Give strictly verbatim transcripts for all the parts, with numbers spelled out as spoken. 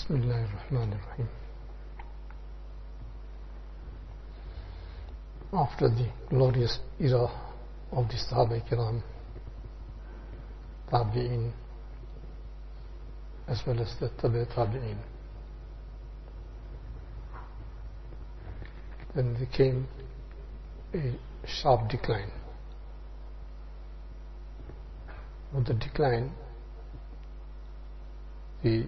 Bismillah ar-Rahman ar-Rahim. After the glorious era of the Sahaba Kiram, Tabi'in, as well as the Tabi' Tabi'in, then there came a sharp decline. With the decline, the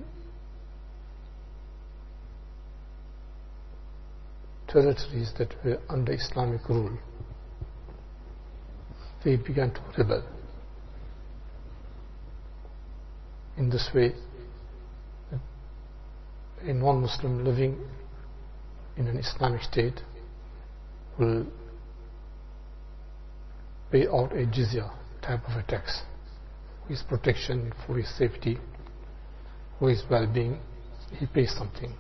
territories that were under Islamic rule, they began to rebel. In this way, a non-Muslim living in an Islamic state will pay out a jizya type of a tax for his protection, for his safety, for his well-being. He pays something.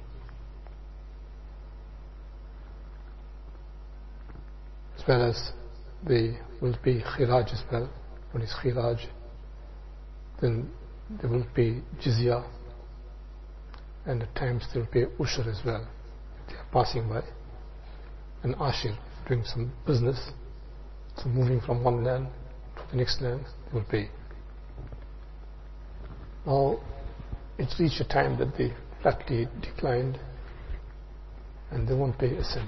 As well as they will pay khiraj as well. What is khiraj? Then they will pay jizya, and at times they will pay ushur as well. If they are passing by an ashir, doing some business, so moving from one land to the next land, they will pay. Now it's reached a time that they flatly declined and they won't pay a cent.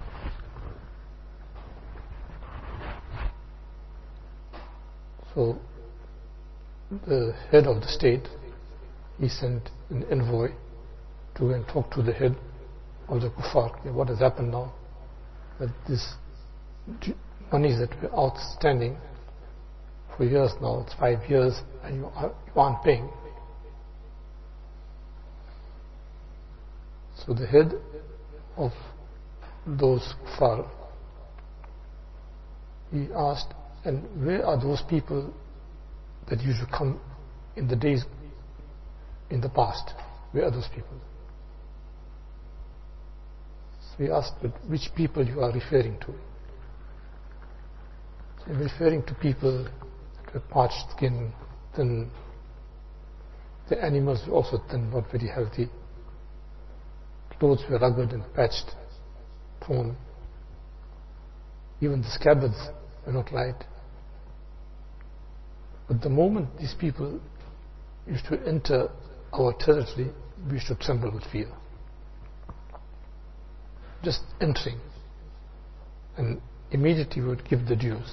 So the head of the state, he sent an envoy to go and talk to the head of the kuffar. What has happened now? That this monies that were outstanding for years now, it's five years, and you, are, you aren't paying. So the head of those kuffar, he asked, and where are those people that used to come in the days in the past? Where are those people? So we asked, but which people you are referring to? So I'm referring to people that were parched skin, thin. The animals were also thin, not very healthy. Clothes were rugged and patched, torn. Even the scabbards were not light. But the moment these people used to enter our territory, we used to tremble with fear. Just entering, and immediately we would give the dues.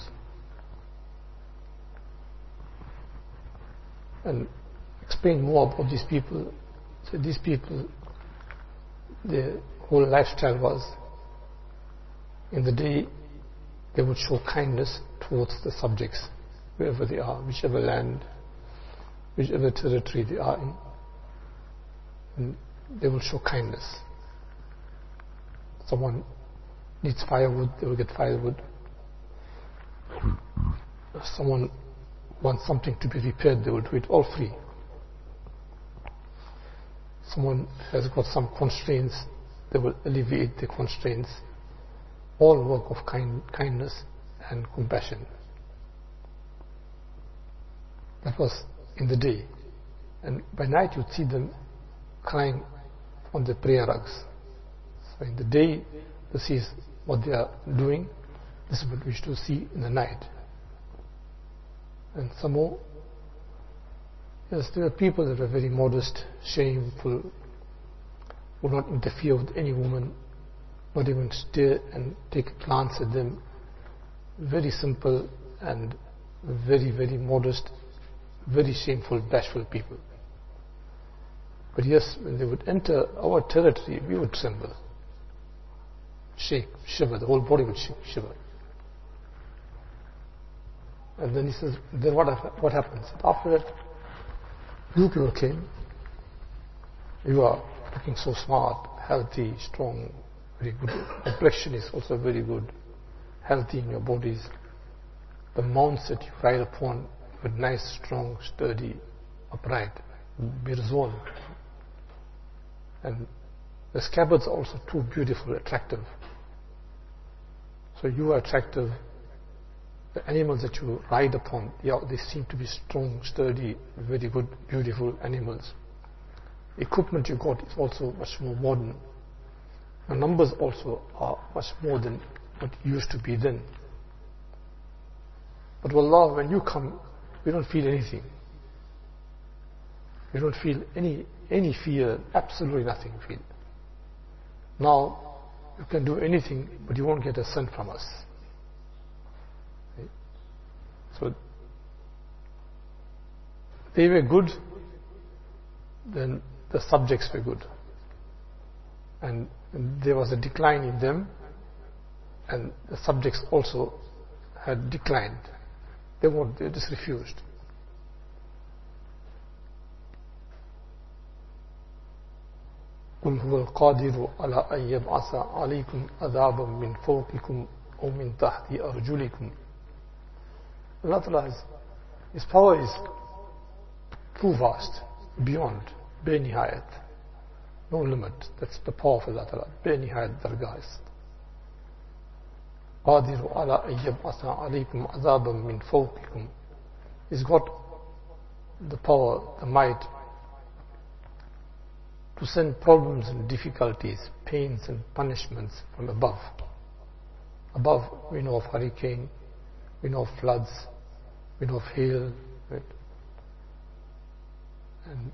And explain more about these people. So these people, their whole lifestyle was, in the day, they would show kindness towards the subjects, wherever they are, whichever land, whichever territory they are in, and they will show kindness. Someone needs firewood, they will get firewood. If someone wants something to be repaired, they will do it all free. Someone has got some constraints, they will alleviate the constraints. All work of kind, kindness and compassion. That was in the day. And by night you'd see them crying on the prayer rugs. So in the day, this is what they are doing. This is what we should see in the night. And some more, yes, there are people that are very modest, shameful, will not interfere with any woman, not even stare and take a glance at them. Very simple and very, very modest, very shameful, bashful people. But yes, when they would enter our territory, we would tremble, shake, shiver, the whole body would shake, shiver. And then he says, then what, what happens? After that, you people came, you are looking so smart, healthy, strong, very good. Complexion is also very good, healthy in your bodies. The mounts that you ride upon were nice, strong, sturdy, upright, be resolved. And the scabbards are also too beautiful, attractive. So you are attractive. The animals that you ride upon, yeah, they seem to be strong, sturdy, very good, beautiful animals. equipment you got is also much more modern. The numbers also are much more than what used to be then. But wallah, when you come, we don't feel anything. We don't feel any any fear, absolutely nothing we feel. Now, you can do anything, but you won't get a cent from us. Okay? So, they were good, then the subjects were good. And, and there was a decline in them, and the subjects also had declined. They won't, they just refused. قل هو القادر على أن يبعث عليكم عذابا من فوقكم أو من تحت أرجلكم. Allah Ta'ala has, His power is too vast, beyond, بنهاية, no limit. That's the power of Allah Ta'ala, بنهاية درجة. قادر على أن يبعث عليكم عذابا من فوقكم. He's got the power, the might to send problems and difficulties, pains and punishments from above. Above, we know of hurricane, we know of floods, we know of hail, right? And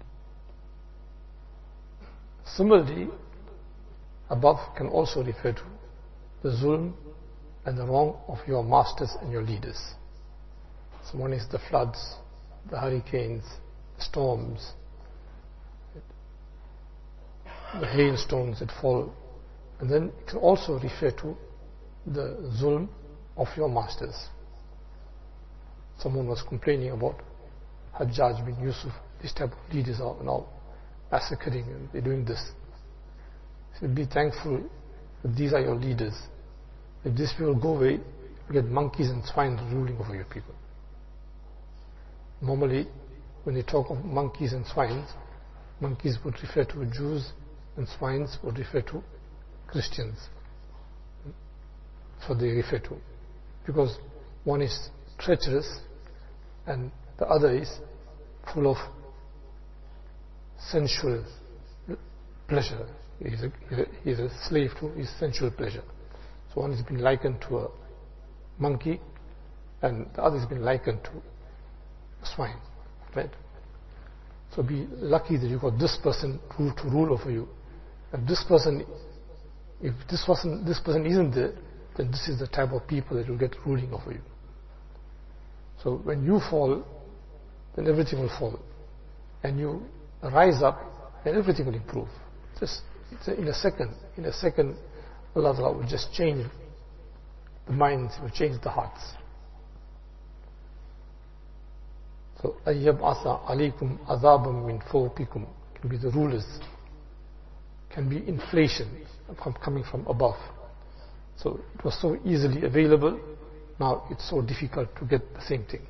similarly, above can also refer to the zulm and the wrong of your masters and your leaders. So one is the floods, the hurricanes, storms, the hailstones that fall, and then it can also refer to the zulm of your masters. Someone was complaining about Hajjaj bin Yusuf. These type of leaders are now massacring and they're doing this. So be thankful that these are your leaders. If these people go away, you get monkeys and swine ruling over your people. Normally, when they talk of monkeys and swines, monkeys would refer to Jews and swines would refer to Christians. So they refer to. Because one is treacherous and the other is full of sensual pleasure. He is a, he is a slave to his sensual pleasure. So one has been likened to a monkey and the other has been likened to a swine. Right? So be lucky that you got this person to, to rule over you. And this person, if this person, this person isn't there, then this is the type of people that will get ruling over you. So when you fall, then everything will fall. And you rise up, then everything will improve. Just in a second, in a second, Allah will just change the minds, will change the hearts. So, أَيَّبْعَثَ عَلَيْكُمْ عَذَابًا مِّن فَوْقِكُمْ can be the rulers, can be inflation coming from above. So it was so easily available, now it's so difficult to get the same thing.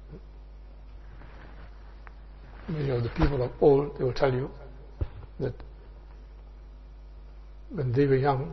Many of the people of old, they will tell you that when they were young,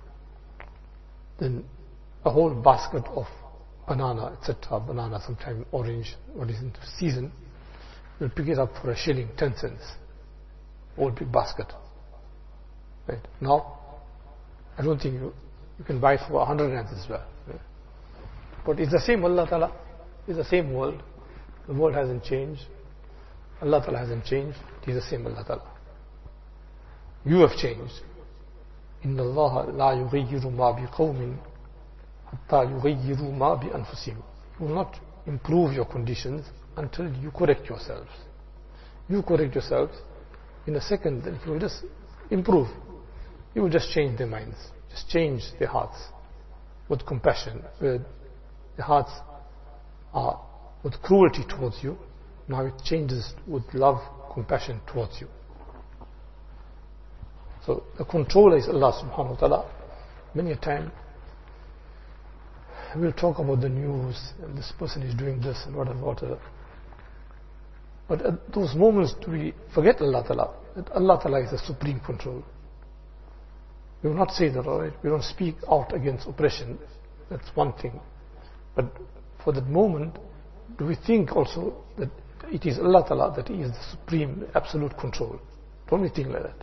then a whole basket of banana, et cetera, banana, sometimes orange, what is in season, you'll pick it up for a shilling, ten cents, whole big basket. Right? Now, I don't think you, you can buy it for a hundred rands as well. Right? But it's the same Allah Ta'ala, it's the same world. The world hasn't changed. Allah Ta'ala hasn't changed. It is the same Allah Ta'ala. You have changed. إِنَّ اللَّهَ لَا يُغَيِّرُ مَا بِقَوْمٍ حَتَّى يُغَيِّرُوا مَا بِأَنفُسِهِمْ. You will not improve your conditions until you correct yourselves. You correct yourselves, in a second, then you will just improve. You will just change their minds, just change their hearts with compassion. Where the hearts are with cruelty towards you, now it changes with love, compassion towards you. So the controller is Allah subhanahu wa ta'ala. Many a time we'll talk about the news and this person is doing this and whatever, whatever. But at those moments do we forget Allah Ta'ala, that Allah Ta'ala is the supreme control. We will not say that, alright, we don't speak out against oppression, that's one thing. But for that moment, do we think also that it is Allah Ta'ala that He is the supreme, absolute control? Don't we think like that?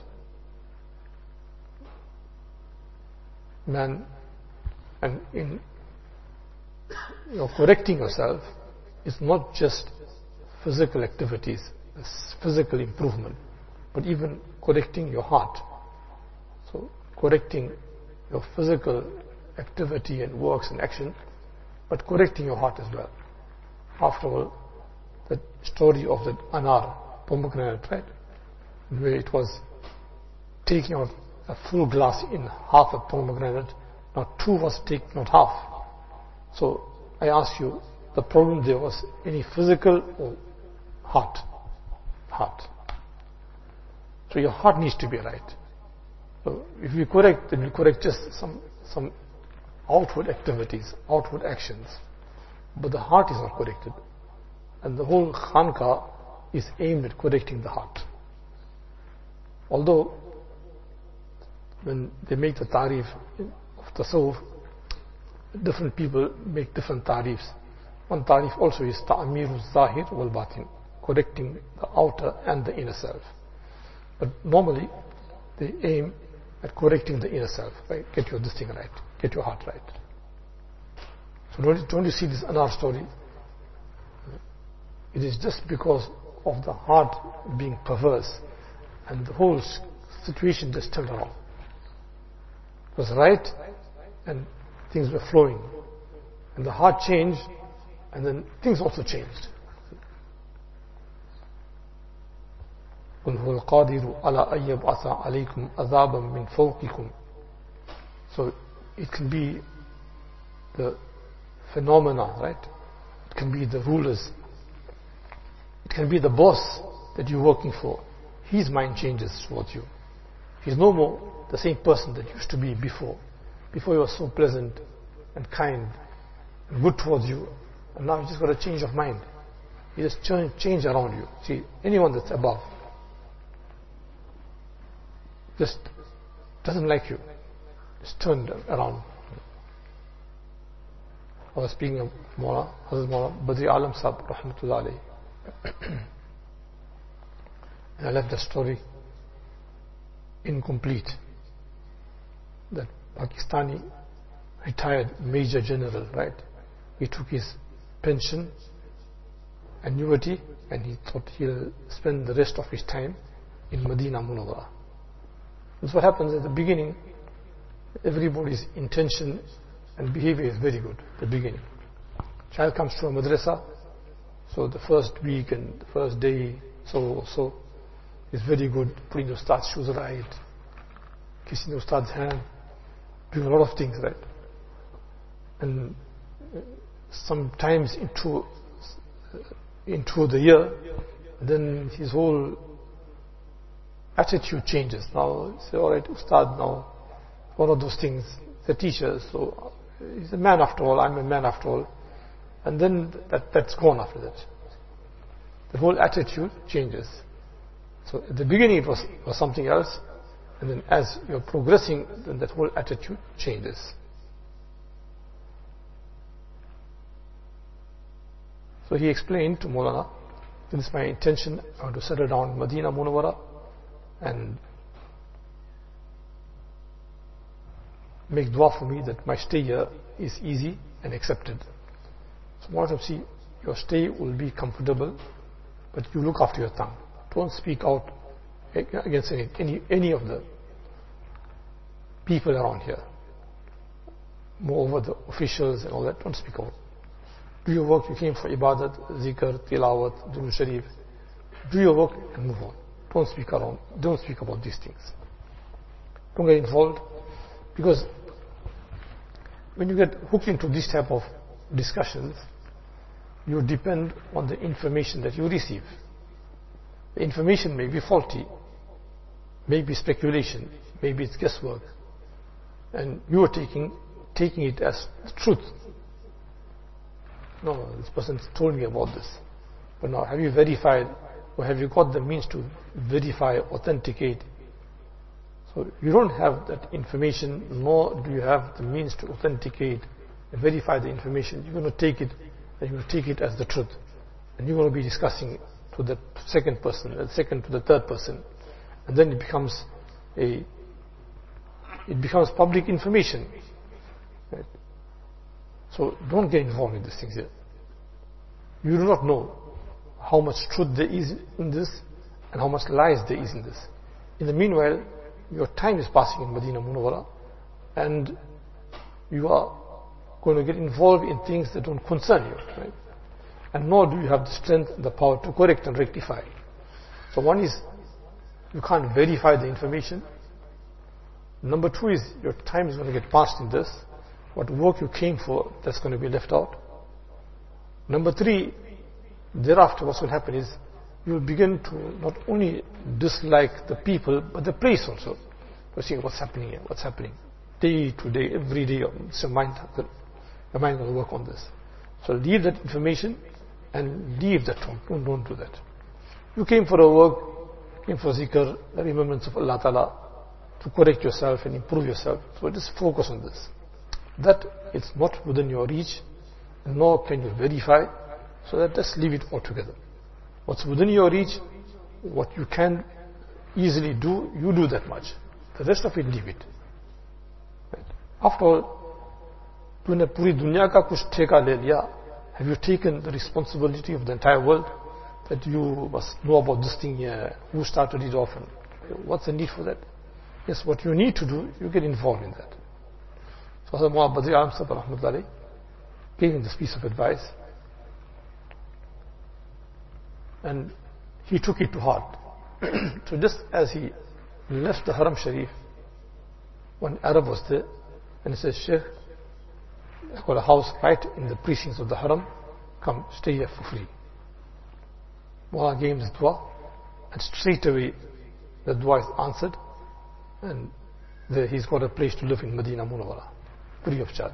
Man, and in you know, correcting yourself is not just physical activities, physical improvement, but even correcting your heart. So correcting your physical activity and works and action, but correcting your heart as well. After all, the story of the anar, pomegranate, right, where it was taking out a full glass in half a pomegranate, now two was taken, not half. So I ask you, the problem there was any physical or heart? Heart. So your heart needs to be right. So if you correct, then you correct just some some outward activities, outward actions, but the heart is not corrected. And the whole khanqa is aimed at correcting the heart. Although when they make the tarif of tasawwuf, different people make different tarifs. One tarif also is ta'amiru zahir wal batin, correcting the outer and the inner self. But normally they aim at correcting the inner self, right? Get your this thing right, get your heart right. So don't, don't you see this anar story? It is just because of the heart being perverse, and the whole situation just turned around. It was right, and things were flowing, and the heart changed, and then things also changed. قُلْ هُوَ الْقَادِرُ عَلَىٰ أَن يَبْعَثَ عَلَيْكُمْ عَذَابًا مِّن فَوْقِكُمْ. So it can be the phenomena, right? It can be the rulers. It can be the boss that you're working for. His mind changes towards you. He's no more the same person that used to be before. Before he was so pleasant and kind and good towards you, and now you just got a change of mind. He just change, change around you. See, anyone that's above just doesn't like you. Just turned around. I was speaking of Mawla, Hazrat Mawla Badri Alam Sahib, Rahmatullah alayhi. And I left the story incomplete. That Pakistani retired Major General, right? He took his pension, annuity, and he thought he'll spend the rest of his time in Medina Munawwara. That's what happens at the beginning. Everybody's intention and behavior is very good at the beginning. Child comes to a madrasa, so the first week and the first day, so so is very good, putting the Ustad's shoes right, kissing the Ustad's hand, doing a lot of things, right? And sometimes into into the year, then his whole attitude changes. Now, say, all right, Ustad, now, one of those things, the teacher, so he's a man after all, I'm a man after all. And then that, that's gone after that. The whole attitude changes. So at the beginning it was, was something else, and then as you're progressing, then that whole attitude changes. So he explained to Maulana, this is my intention, I want to settle down in Medina Munawwara and make dua for me that my stay here is easy and accepted. So Maulana, see, your stay will be comfortable, but you look after your tongue. Don't speak out against any, any, any of the people around here. Moreover, the officials and all that, don't speak out. Do your work, you came for ibadat, zikr, tilawat, durood sharif. Do your work and move on. Don't speak around, don't speak about these things. Don't get involved, because when you get hooked into this type of discussions, you depend on the information that you receive. The information may be faulty, maybe speculation, maybe it's guesswork, and you are taking taking it as the truth. No, this person told me about this, but now have you verified, or have you got the means to verify, authenticate? So you don't have that information, nor do you have the means to authenticate and verify the information. You're going to take it, and you're going to take it as the truth, and you're going to be discussing it to the second person, the second to the third person, and then it becomes a, it becomes public information. Right? So don't get involved in these things here. You do not know how much truth there is in this and how much lies there is in this. In the meanwhile, your time is passing in Medina Munawwara, and you are going to get involved in things that don't concern you, right? And nor do you have the strength and the power to correct and rectify. So one is, you can't verify the information. Number two is, your time is going to get passed in this. What work you came for, that's going to be left out. Number three, thereafter what will happen is, you will begin to not only dislike the people, but the place also. You see what's happening here, what's happening. Day to day, every day, it's your mind, your mind will work on this. So leave that information and leave that talk. Don't, don't do that. You came for a work, came for zikr, the remembrance of Allah Ta'ala, to correct yourself and improve yourself. So just focus on this. That it's not within your reach, nor can you verify, so that just leave it altogether. What's within your reach, what you can easily do, you do that much. The rest of it, leave it. Right? After all, तूने पूरी दुनिया का कुछ ठेका ले लिया. Have you taken the responsibility of the entire world? That you must know about this thing here, who started it off, and what's the need for that? Yes, what you need to do, you get involved in that. So Hazrat Muhammad Badri Alam Sahib Rahmatullahi gave him this piece of advice, and he took it to heart. So just as he left the Haram Sharif, one Arab was there, and he said, Sheikh, I've got a house right in the precincts of the Haram, come stay here for free. Mullah gave him this dua, and straight away the dua is answered, and there he's got a place to live in Medina Munawwara, free of charge.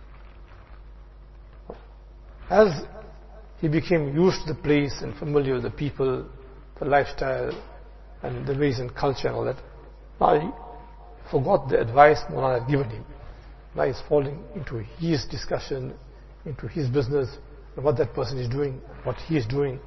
As he became used to the place and familiar with the people, the lifestyle, and the ways and culture and all that, now he forgot the advice Mullah had given him. Now he's falling into his discussion, into his business, and what that person is doing, what he is doing.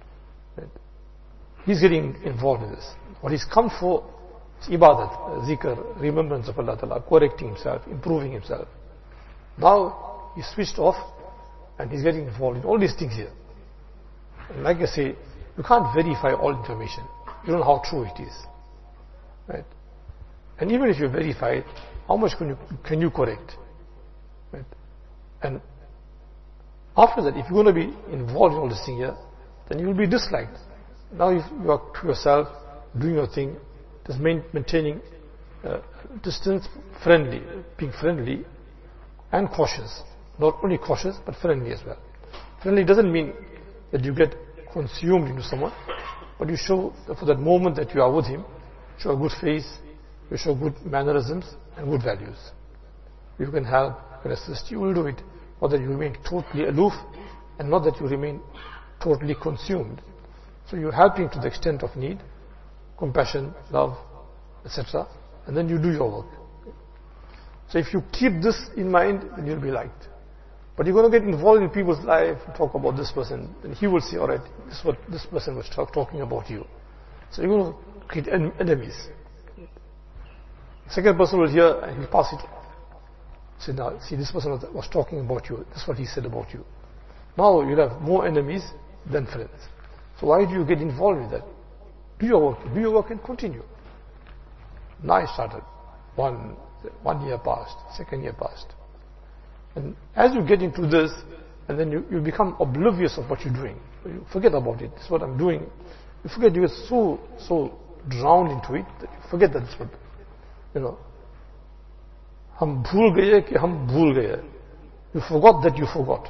He's getting involved in this. What he's come for is ibadat, zikr, remembrance of Allah Ta'ala, correcting himself, improving himself. Now he's switched off and he's getting involved in all these things here. And like I say, you can't verify all information. You don't know how true it is. Right? And even if you verify it, how much can you, can you correct? Right? And after that, if you're going to be involved in all this thing here, then you will be disliked. Now if you are to yourself, doing your thing, just maintaining uh, distance, friendly, being friendly and cautious. Not only cautious, but friendly as well. Friendly doesn't mean that you get consumed into someone, but you show, for that moment that you are with him, show a good face, you show good mannerisms and good values. You can help, you can assist, you will do it. Not that you remain totally aloof, and not that you remain totally consumed. So you're helping to the extent of need, compassion, love, et cetera. And then you do your work. So if you keep this in mind, then you'll be liked. But you're going to get involved in people's life, talk about this person, and he will say, all right, this is what this person was talk, talking about you. So you're going to create en enemies. Second person will hear and he'll pass it on. Say, now, see, this person was, was talking about you. This is what he said about you. Now you'll have more enemies than friends. So why do you get involved with that? Do your work. Do your work and continue. Now I started. One, one year passed. Second year passed. And as you get into this, and then you, you become oblivious of what you're doing. You forget about it. This is what I'm doing. You forget, you get so, so drowned into it that you forget that this is what, you know. Hum bhool gaye ki hum bhool gaye. You forgot that you forgot.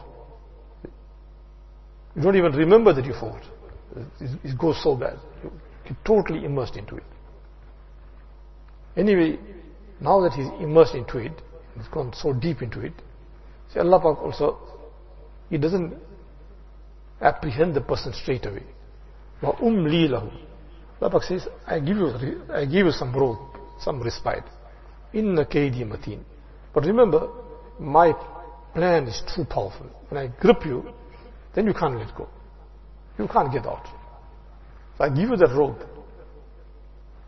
You don't even remember that you forgot. It, it goes so bad. You get totally immersed into it. Anyway, now that he's immersed into it, he's gone so deep into it, see, Allah Pak also, He doesn't apprehend the person straight away. Wa umli lahu. Allah Pak says, I give you, I give you some rope, some respite. Inna kaydi mateen. But remember, my plan is too powerful. When I grip you, then you can't let go. You can't get out. So I give you that rope.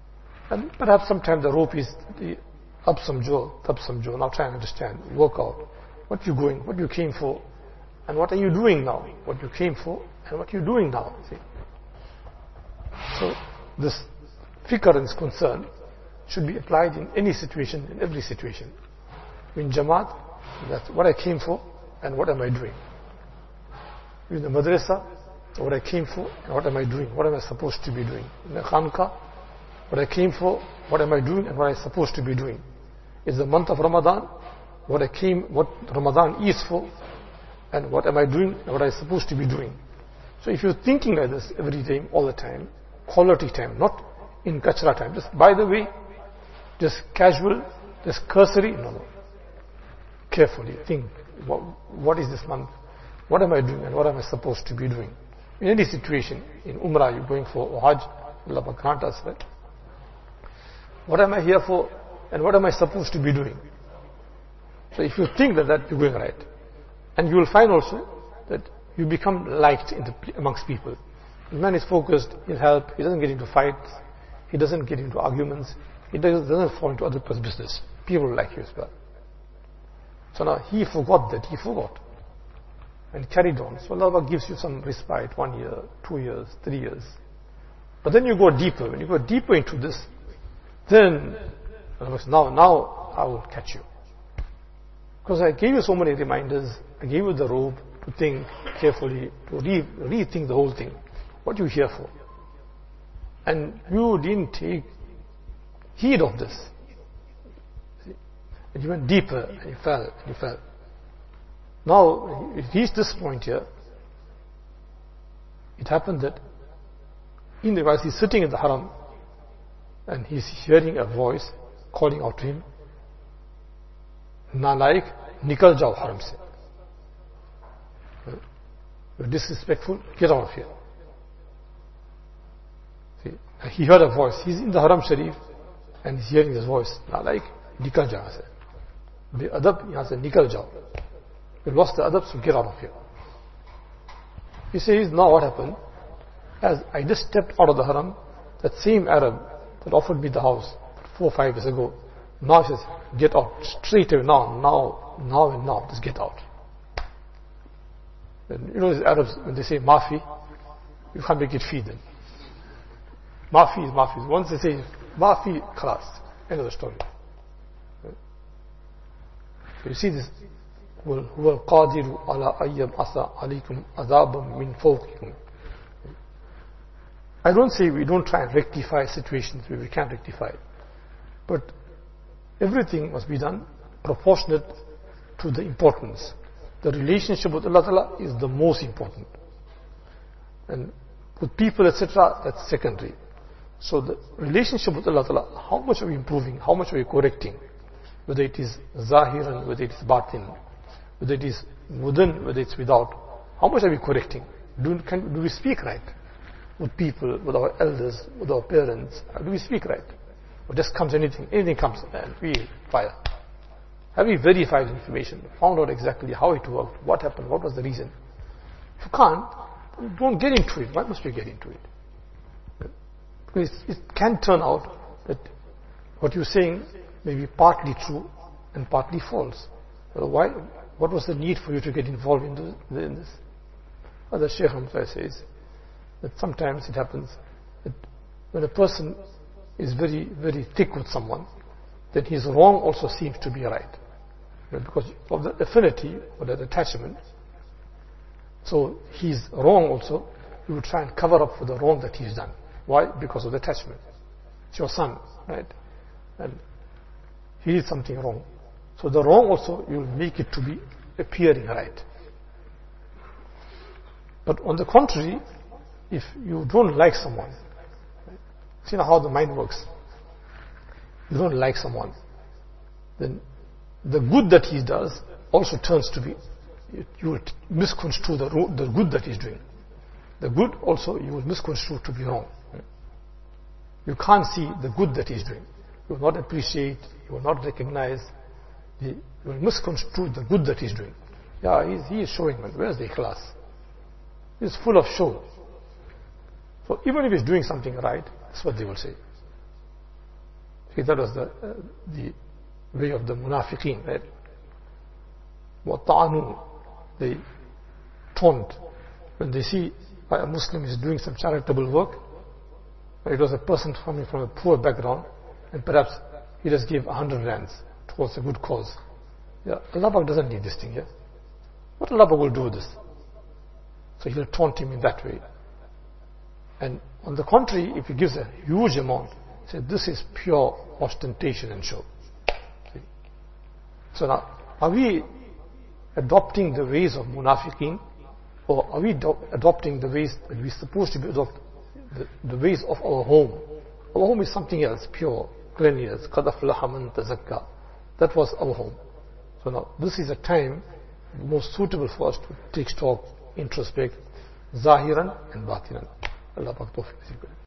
And perhaps sometimes the rope is the up some jaw, up some jaw. Now try and understand, work out what you're going, what you came for, and what are you doing now? What you came for, and what you're doing now. See? So this fikr and this concern should be applied in any situation, in every situation. In Jamaat, that's what I came for, and what am I doing? In the madrasa, what I came for, and what am I doing? What am I supposed to be doing? In the khanqa, what I came for, what am I doing, and what am I supposed to be doing? Is the month of Ramadan, what I came, what Ramadan is for, and what am I doing, and what am I supposed to be doing? So if you're thinking like this every day, all the time, quality time, not in kachra time, just by the way, just casual, just cursory, no, no. Carefully think, what, what is this month? What am I doing, and what am I supposed to be doing? In any situation, in Umrah, you're going for Hajj, Allah grant us, right? What am I here for, and what am I supposed to be doing? So if you think that, that you're going right, and you will find also that you become liked in the, amongst people. The man is focused, he'll help, he doesn't get into fights, he doesn't get into arguments, he doesn't, doesn't fall into other people's business. People like you as well. So now he forgot that, he forgot. And carried on. So Allah gives you some respite, one year, two years, three years. But then you go deeper. When you go deeper into this, then now, now I will catch you. Because I gave you so many reminders, I gave you the rope to think carefully, to re rethink the whole thing. What you here for? And you didn't take heed of this. See? And you went deeper, and you fell, and you fell. Now, it reached this point here. It happened that in the while he's sitting in the haram, and he's hearing a voice calling out to him, Nalaik, nikal jao haram se. You're disrespectful, get out of here. See, he heard a voice. He's in the Haram Sharif, and he's hearing this voice. Nalaik, nikal jao se. The adab, yahan se nikal jao. You lost the adab, so get out of here. He says, now what happened? As I just stepped out of the haram, that same Arab that offered me the house four or five years ago, now he says, get out, straight away, now, now, now and now, just get out. And you know, the Arabs, when they say mafi, you can't make it fee then. Mafi is mafi. Once they say mafi, khalas, end of the story. So you see this. هو القادر على أن يبعث عليكم عذابا من فوقكم. I don't say we don't try and rectify situations where we can't rectify it, but everything must be done proportionate to the importance. The relationship with Allah Ta'ala is the most important, and with people, et cetera, that's secondary. So the relationship with Allah Ta'ala, how much are we improving, how much are we correcting, whether it is zahiran, whether it is batin, whether it is within, whether it's without, how much are we correcting? Do, can, do we speak right with people, with our elders, with our parents? Do we speak right? Or just comes anything, anything comes and we fire. Have we verified information, found out exactly how it worked, what happened, what was the reason? If you can't, don't get into it. Why must we get into it? Because it can turn out that what you're saying may be partly true and partly false. So why? What was the need for you to get involved in this? Other Shaykh Hamza says that sometimes it happens that when a person is very, very thick with someone, then his wrong also seems to be right. Because of the affinity or the attachment. So his wrong also, you will try and cover up for the wrong that he's done. Why? Because of the attachment. It's your son, right? And he did something wrong. So the wrong also, you will make it to be appearing right. But on the contrary, if you don't like someone, see now how the mind works. You don't like someone, then the good that he does also turns to be, you will misconstrue the, the good that he's doing. The good also you will misconstrue to be wrong. You can't see the good that he's doing. You will not appreciate, you will not recognize. You will misconstrue the good that he's doing. Yeah, he's, he is showing, man. Where's the ikhlas? He's full of show. So even if he's doing something right, that's what they will say. See, that was the, uh, the way of the munafiqeen, right? وَطَعَنُوا, they taunt. When they see a Muslim is doing some charitable work, it was a person coming from a poor background, and perhaps he just gave a hundred rands towards a good cause. Yeah, Allah doesn't need this thing, yeah? What Allah will do with this? So he'll taunt him in that way. And on the contrary, if he gives a huge amount, say this is pure ostentation and show. See? So now, are we adopting the ways of munafiqeen, or are we do adopting the ways that we're supposed to be adopt, the, the ways of our home? Our home is something else, pure, cleanliness. قَدْ أَفْلَحَ مَنْ تَزَكَّى. That was our home. So now, this is a time most suitable for us to take stock, introspect, zahiran and batinan. Allah Pak tawfiq.